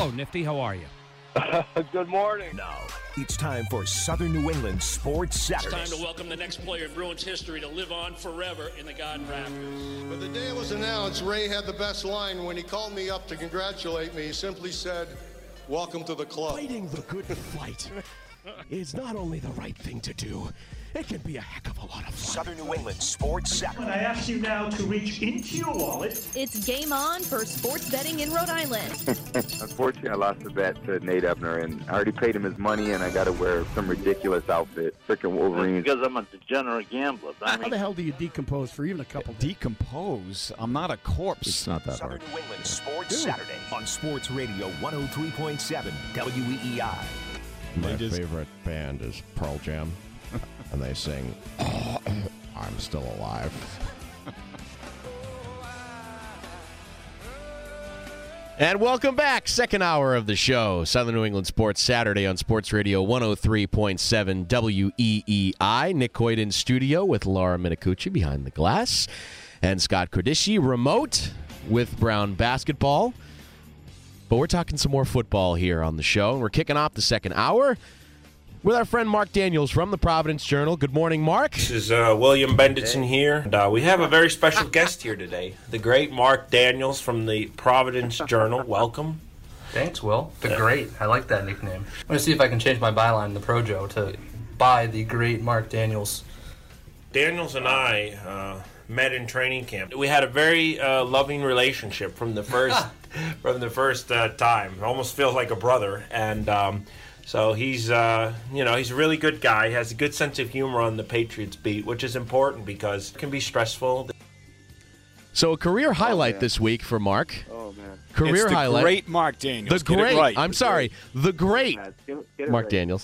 Hello, Nifty. How are you? Good morning. Now, it's time for Southern New England Sports Saturdays. It's time to welcome the next player in Bruins history to live on forever in the Garden Rapids. But the day it was announced, Ray had the best line. When he called me up to congratulate me, he simply said, "Welcome to the club." Fighting the good fight is not only the right thing to do, it can be a heck of a lot of fun. Southern New England Sports Saturdays. When I ask you now to reach into your wallet. It's game on for sports betting in Rhode Island. Unfortunately, I lost the bet to Nate Ebner, and I already paid him his money, and I got to wear some ridiculous outfit. Freaking Wolverine. Because I'm a degenerate gambler. How the hell do you decompose for even a couple days? Decompose? I'm not a corpse. It's not that Southern hard. New England Sports Saturday on Sports Radio 103.7 WEEI. My favorite band is Pearl Jam, and they sing, "I'm Still Alive." And welcome back. Second hour of the show, Southern New England Sports Saturday on Sports Radio 103.7 WEEI. Nick Coit in studio with Laura Minicucci behind the glass, and Scott Cordici remote with Brown Basketball. But we're talking some more football here on the show, and we're kicking off the second hour with our friend Mark Daniels from the Providence Journal. Good morning, Mark. This is William Benditson here. And, we have a very special guest here today, the great Mark Daniels from the Providence Journal. Welcome. Thanks, Will. The Great. I like that nickname. I'm going to see if I can change my byline in the Projo to by the great Mark Daniels. Daniels and I met in training camp. We had a very loving relationship from the first time. It almost feels like a brother. And so he's he's a really good guy. He has a good sense of humor on the Patriots beat, which is important because it can be stressful. So a career highlight this week for Mark. Oh, man. Career it's the highlight. Great Mark Daniels. The great. Get it right. I'm sorry. The great Get it Mark right. Daniels.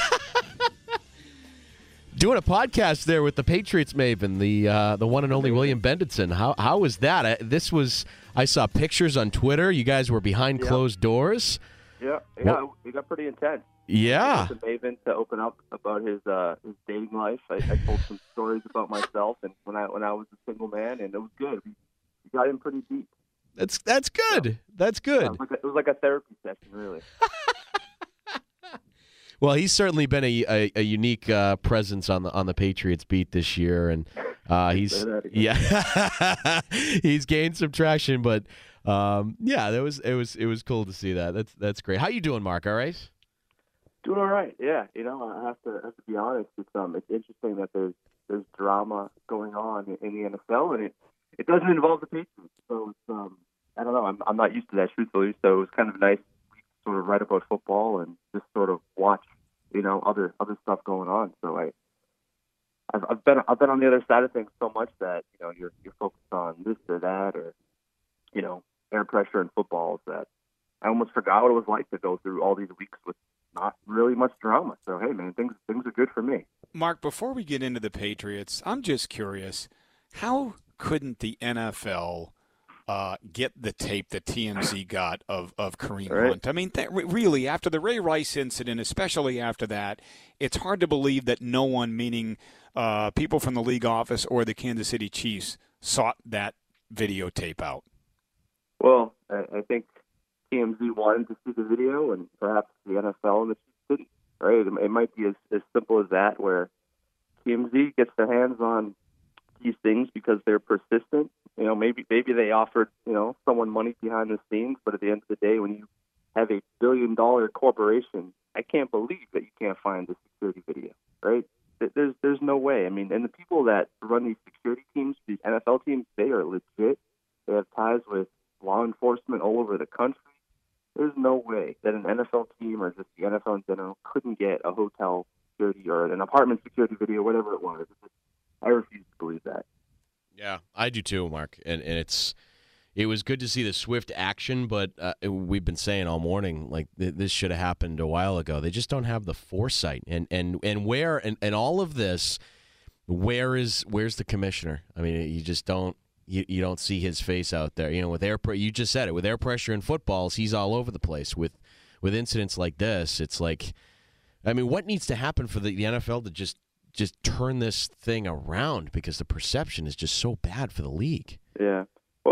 Doing a podcast there with the Patriots maven, the one and only William Benditson. How was that? I saw pictures on Twitter. You guys were behind closed doors. Yeah, it got pretty intense. Yeah. To Maven to open up about his dating life. I told some stories about myself and when I was a single man, and it was good. We got in pretty deep. That's good. That's good. Yeah, it was like a therapy session, really. Well, he's certainly been a unique presence on the Patriots beat this year, and he's gained some traction. But it was cool to see that. That's great. How you doing, Mark? All right. Doing all right. Yeah, I have to be honest. It's interesting that there's drama going on in the NFL, and it doesn't involve the Patriots. So it's, I don't know. I'm not used to that, truthfully. So it was kind of nice to sort of write about football and just sort of watch, other stuff going on. So I've been on the other side of things so much that you're focused on this or that or air pressure in football that I almost forgot what it was like to go through all these weeks with not really much drama. So hey, man, things are good for me. Mark, before we get into the Patriots, I'm just curious, how couldn't the NFL get the tape that TMZ got of Kareem Hunt? I mean, really, after the Ray Rice incident, especially after that, it's hard to believe that no one, meaning people from the league office or the Kansas City Chiefs, sought that videotape out. Well, I think TMZ wanted to see the video, and perhaps the NFL and the Chiefs didn't. Right? It might be as simple as that, where TMZ gets their hands on these things because they're persistent. Maybe they offered someone money behind the scenes, but at the end of the day, when you have a billion-dollar corporation, I can't believe that you can't find the security video. Right? There's no way. I mean, and the people that run these security teams, these NFL teams, they are legit. They have ties with law enforcement all over the country. There's no way that an NFL team or just the NFL in general couldn't get a hotel security or an apartment security video, whatever it was. I refuse to believe that. Yeah, I do too, Mark. And it was good to see the swift action, but we've been saying all morning, like, this should have happened a while ago. They just don't have the foresight. And where and all of this, where's the commissioner? I mean, you just don't. You don't see his face out there. With you just said it. With air pressure in footballs, he's all over the place. With incidents like this, it's like, I mean, what needs to happen for the NFL to just turn this thing around, because the perception is just so bad for the league? Yeah. Well,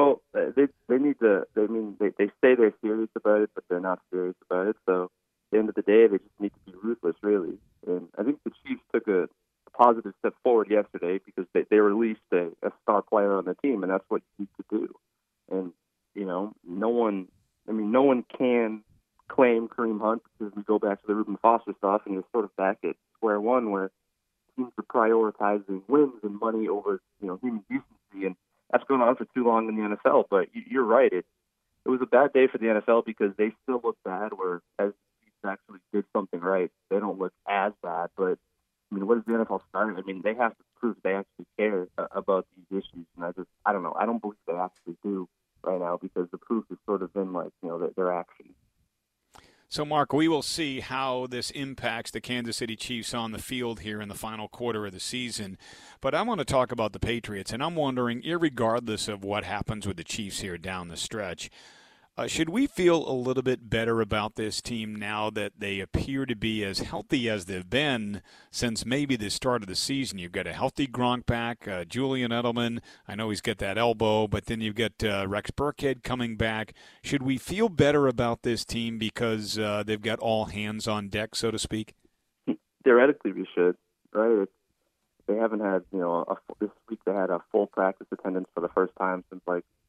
they need to. They say they're serious about it, but they're not serious about it. So at the end of the day, they just need to be ruthless, really. And I think the Chiefs took a positive step forward yesterday because they released a star player on the team, and that's what you need to do. And no one can claim Kareem Hunt because we go back to the Reuben Foster stuff, and you're sort of back at square one where teams are prioritizing wins and money over human decency, and that's going on for too long in the NFL. But you're right, it was a bad day for the NFL because they still look bad, whereas the Chiefs actually did something right. They don't look as bad, but what does the NFL start? They have to prove they actually care about these issues, and I don't know. I don't believe they actually do right now because the proof is sort of in their actions. So, Mark, we will see how this impacts the Kansas City Chiefs on the field here in the final quarter of the season. But I want to talk about the Patriots, and I'm wondering, irregardless of what happens with the Chiefs here down the stretch, should we feel a little bit better about this team now that they appear to be as healthy as they've been since maybe the start of the season? You've got a healthy Gronk back, Julian Edelman. I know he's got that elbow, but then you've got Rex Burkhead coming back. Should we feel better about this team because they've got all hands on deck, so to speak? Theoretically, we should, right? They haven't had, this week they had a full practice attendance for the first time since,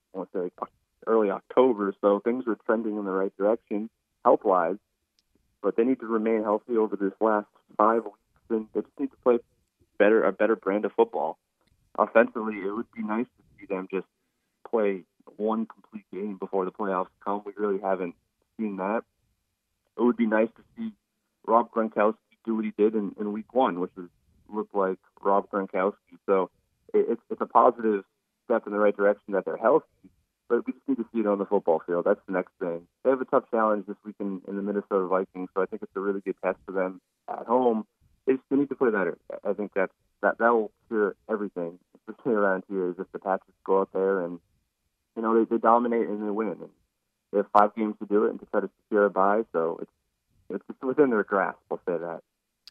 early October, so things are trending in the right direction health-wise, but they need to remain healthy over this last 5 weeks, and they just need to play a better brand of football. Offensively, it would be nice to see them just play one complete game before the playoffs come. We really haven't seen that. It would be nice to see Rob Gronkowski do what he did in week 1, which looked like Rob Gronkowski. So it's a positive step in the right direction that they're healthy, but we just need to see it on the football field. That's the next thing. They have a tough challenge this week in the Minnesota Vikings, so I think it's a really good test for them at home. They need to play better. I think that will cure everything, especially around here, is if the Patriots go out there and, they dominate and they win. And they have 5 games to do it and to try to secure a bye, so it's within their grasp, I'll say that.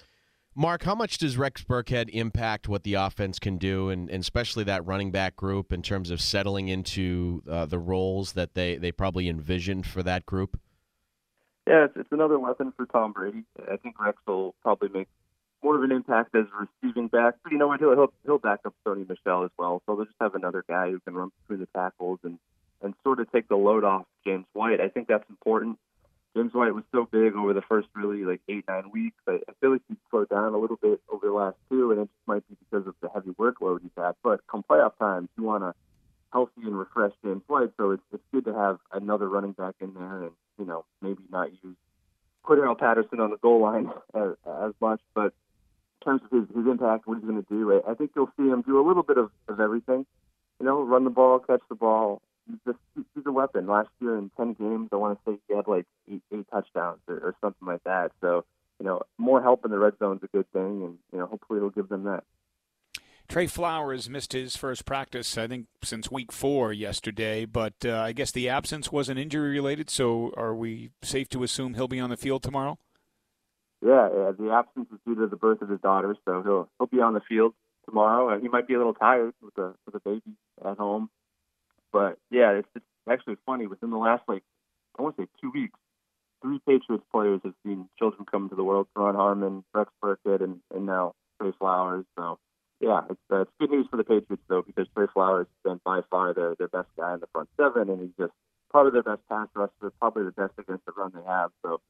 Mark, how much does Rex Burkhead impact what the offense can do, and especially that running back group in terms of settling into the roles that they probably envisioned for that group? Yeah, it's another weapon for Tom Brady. I think Rex will probably make more of an impact as a receiving back, but you know what? He'll back up Sony Michel as well, so they'll just have another guy who can run between the tackles and sort of take the load off James White. I think that's important. James White was so big over the first really 8-9 weeks. I feel like he's slowed down a little bit over the last 2, and it just might be because of the heavy workload he's had. But come playoff time, you want a healthy and refreshed James White, so it's good to have another running back in there and, maybe not use Cordero Patterson on the goal line as much. But in terms of his impact, what he's going to do, I think you'll see him do a little bit of everything. Run the ball, catch the ball. He's a weapon. Last year in 10 games, I want to say he had 8 touchdowns or something like that. So, more help in the red zone is a good thing, and, hopefully it'll give them that. Trey Flowers missed his first practice, I think, since week 4 yesterday, but I guess the absence wasn't injury-related, so are we safe to assume he'll be on the field tomorrow? Yeah, the absence is due to the birth of his daughter, so he'll be on the field tomorrow. He might be a little tired with the baby at home. But, yeah, it's actually funny. Within the last, I want to say 2 weeks, 3 Patriots players have seen children come into the world. Ron Harmon, Rex Burkhead, and now Trey Flowers. So, yeah, it's good news for the Patriots, though, because Trey Flowers has been by far their best guy in the front 7, and he's just probably their best pass rusher, probably the best against the run they have. So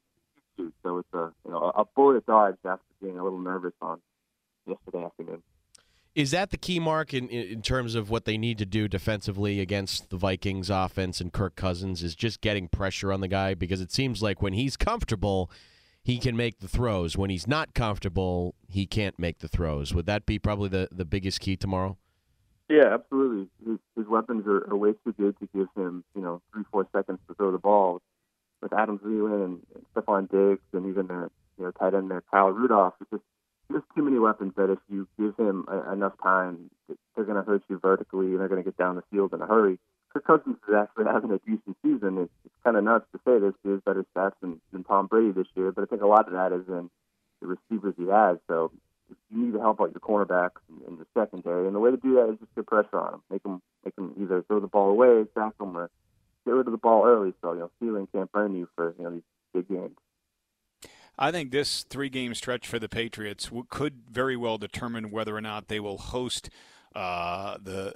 it's a bullet dodge after being a little nervous on yesterday afternoon. Is that the key, Mark, in terms of what they need to do defensively against the Vikings offense and Kirk Cousins, is just getting pressure on the guy? Because it seems like when he's comfortable, he can make the throws. When he's not comfortable, he can't make the throws. Would that be probably the biggest key tomorrow? Yeah, absolutely. His weapons are way too good to give him, 3-4 seconds to throw the ball. With Adam Thielen and Stephon Diggs and even their tight end there, Kyle Rudolph, it's just too many weapons that if you give him enough time, they're going to hurt you vertically and they're going to get down the field in a hurry. Kirk Cousins is actually having a decent season. It's kind of nuts to say this. He has better stats than Tom Brady this year, but I think a lot of that is in the receivers he has. So you need to help out your cornerbacks and your secondary. And the way to do that is just get pressure on them. Make them either throw the ball away, sack them, or get rid of the ball early. So, Thielen can't burn you for, these big games. I think this 3-game stretch for the Patriots could very well determine whether or not they will host or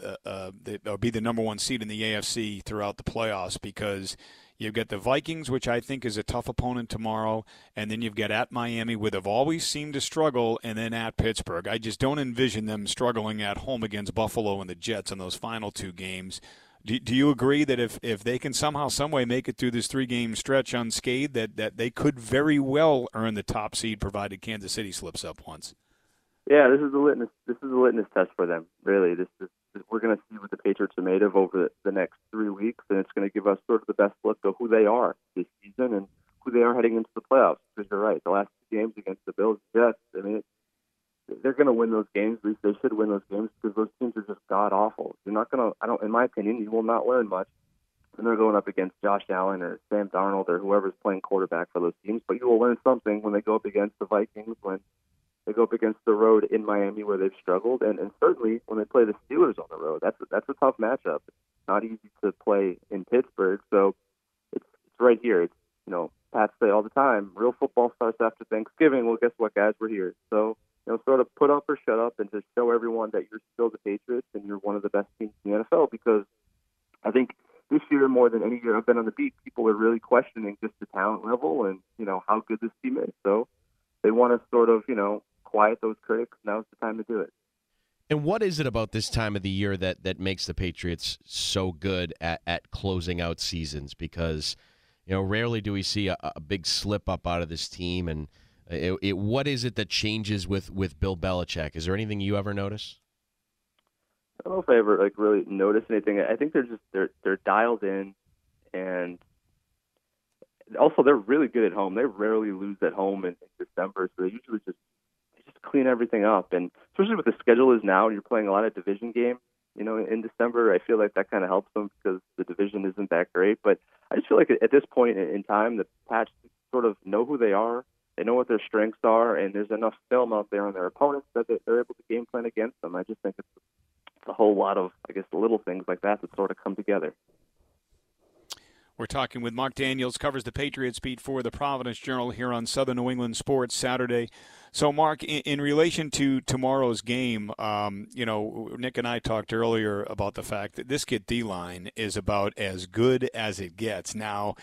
be the number 1 seed in the AFC throughout the playoffs, because you've got the Vikings, which I think is a tough opponent tomorrow, and then you've got at Miami, where they've always seemed to struggle, and then at Pittsburgh. I just don't envision them struggling at home against Buffalo and the Jets in those final 2 games. Do you agree that if they can somehow, someway make it through this 3-game stretch unscathed, that they could very well earn the top seed, provided Kansas City slips up once? Yeah, this is a litmus test for them. Really, we're going to see what the Patriots are made of over the next 3 weeks, and it's going to give us sort of the best look of who they are this season and who they are heading into the playoffs. Because you're right, the last 2 games against the Bills and Jets, I mean, they're going to win those games. At least they should win those games, because those teams are just god awful. You're not going to, in my opinion, you will not learn much when they're going up against Josh Allen or Sam Darnold or whoever's playing quarterback for those teams. But you will learn something when they go up against the Vikings, when they go up against the road in Miami where they've struggled, and certainly when they play the Steelers on the road. That's a tough matchup. It's not easy to play in Pittsburgh, so it's right here. It's, Pats say all the time, real football starts after Thanksgiving. Well, guess what, guys? We're here. So, sort of put up or shut up and just show everyone that you're still the Patriots and you're one of the best teams in the NFL, because I think this year, more than any year I've been on the beat, people are really questioning just the talent level and, how good this team is. So they want to sort of, quiet those critics. Now's the time to do it. And what is it about this time of the year that makes the Patriots so good at closing out seasons? Because, rarely do we see a big slip up out of this team. And what is it that changes with Bill Belichick? Is there anything you ever notice? I don't know if I ever really notice anything. I think they're dialed in, and also they're really good at home. They rarely lose at home in December, so they usually just clean everything up. And especially with the schedule is now, and you're playing a lot of division games, in December, I feel like that kind of helps them because the division isn't that great. But I just feel like at this point in time, the Pats sort of know who they are. They know what their strengths are, and there's enough film out there on their opponents that they're able to game plan against them. I just think it's a whole lot of, little things like that sort of come together. We're talking with Mark Daniels, covers the Patriots beat for the Providence Journal here on Southern New England Sports Saturday. So, Mark, in relation to tomorrow's game, Nick and I talked earlier about the fact that this kid D-line is about as good as it gets. Now,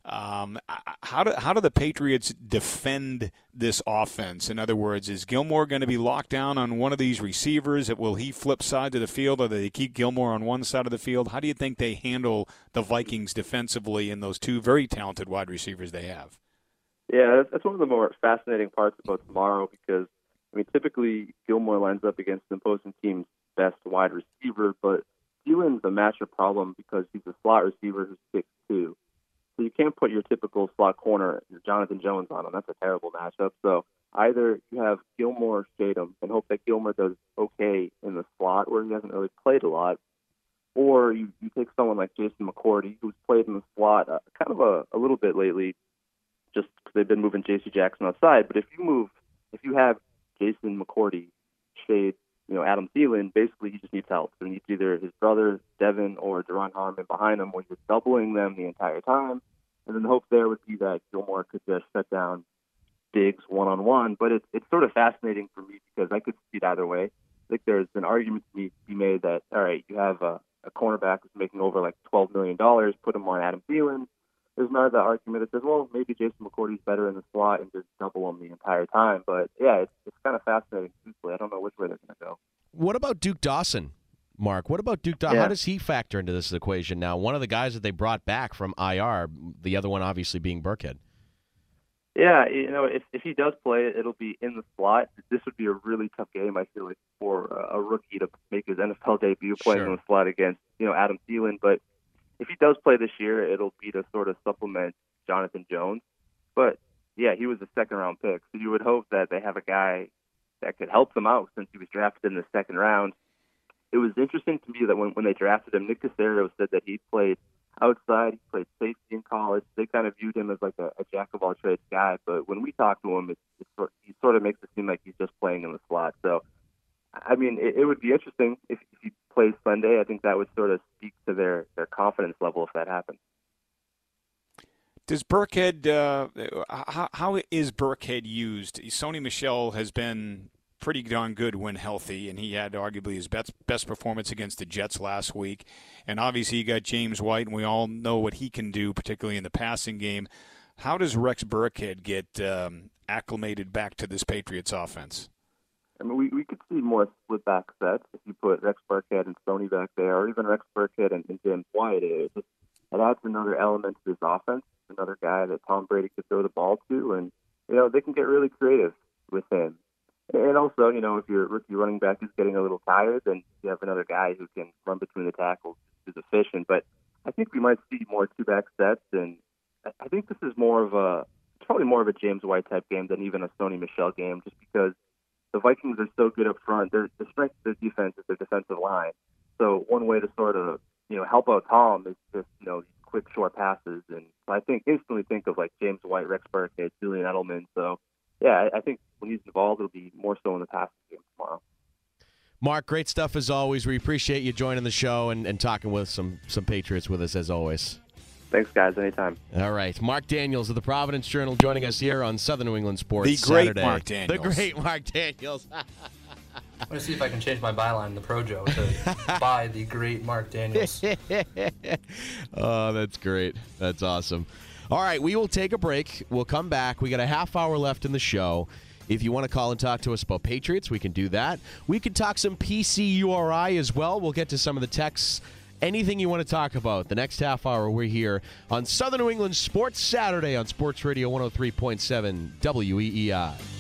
how do the Patriots defend this offense? In other words, is Gilmore going to be locked down on one of these receivers? Will he flip side of the field, or do they keep Gilmore on one side of the field? How do you think they handle the Vikings defensively and those 2 very talented wide receivers they have? Yeah, that's one of the more fascinating parts about tomorrow, because, typically Gilmore lines up against the opposing team's best wide receiver, but Thielen's a matchup problem because he's a slot receiver who's 6'2". So you can't put your typical slot corner, Jonathan Jones, on him. That's a terrible matchup. So either you have Gilmore shade him and hope that Gilmore does okay in the slot where he hasn't really played a lot, or you take someone like Jason McCourty, who's played in the slot kind of a little bit lately, just because they've been moving J.C. Jackson outside. But if you have Jason McCourty shade, Adam Thielen, basically he just needs help. So he needs either his brother, Devin, or Deron Harmon behind him, where you're doubling them the entire time. And then the hope there would be that Gilmore could just shut down Diggs one-on-one. But it's sort of fascinating for me because I could see it either way. I think there's an argument to be made that, all right, you have a cornerback who's making over $12 million, put him on Adam Thielen. There's another argument that says, well, maybe Jason McCourty's better in the slot and just double him the entire time. But, yeah, it's kind of fascinating, truthfully. I don't know which way they're going to go. What about Duke Dawson, Mark? What about Duke Dawson? Yeah. How does he factor into this equation now? One of the guys that they brought back from IR, the other one obviously being Burkhead. Yeah, if he does play, it'll be in the slot. This would be a really tough game, I feel like, for a rookie to make his NFL debut playing in the slot against, Adam Thielen. But if he does play this year, it'll be to sort of supplement Jonathan Jones. But, yeah, he was a second-round pick, so you would hope that they have a guy that could help them out since he was drafted in the second round. It was interesting to me that when they drafted him, Nick Caserio said that he played outside, he played safety in college. They kind of viewed him as a jack-of-all-trades guy. But when we talked to him, he's sort of makes it seem like he's just playing in the slot. So, I mean, it would be interesting if he plays Sunday. I think that would sort of speak to their confidence level if that happens. Does Burkhead, how is Burkhead used? Sony Michel has been pretty darn good when healthy, and he had arguably his best performance against the Jets last week. And obviously you got James White, and we all know what he can do, particularly in the passing game. How does Rex Burkhead get acclimated back to this Patriots offense? I mean, we could see more split back sets if you put Rex Burkhead and Sony back there, or even Rex Burkhead and James White. It adds another element to this offense, another guy that Tom Brady could throw the ball to, and they can get really creative with him. And also, if your rookie running back is getting a little tired, then you have another guy who can run between the tackles, who's efficient. But I think we might see more two-back sets, and I think this is probably more of a James White type game than even a Sony Michel game, just because the Vikings are so good up front. The strength of their defense is their defensive line. So one way to sort of help out Tom is just these quick short passes, and I instantly think of like James White, Rex Burkhead, Julian Edelman. So yeah, I think when he's involved, it'll be more so in the passing game tomorrow. Mark, great stuff as always. We appreciate you joining the show and talking with some Patriots with us as always. Thanks, guys. Anytime. All right. Mark Daniels of the Providence Journal joining us here on Southern New England Sports The great Saturday. Mark Daniels. The great Mark Daniels. I'm going to see if I can change my byline in the Projo to by the great Mark Daniels. Oh, that's great. That's awesome. All right, we will take a break. We'll come back. We got a half hour left in the show. If you want to call and talk to us about Patriots, we can do that. We can talk some PCURI as well. We'll get to some of the texts. Anything you want to talk about. The next half hour, we're here on Southern New England Sports Saturday on Sports Radio 103.7 WEEI.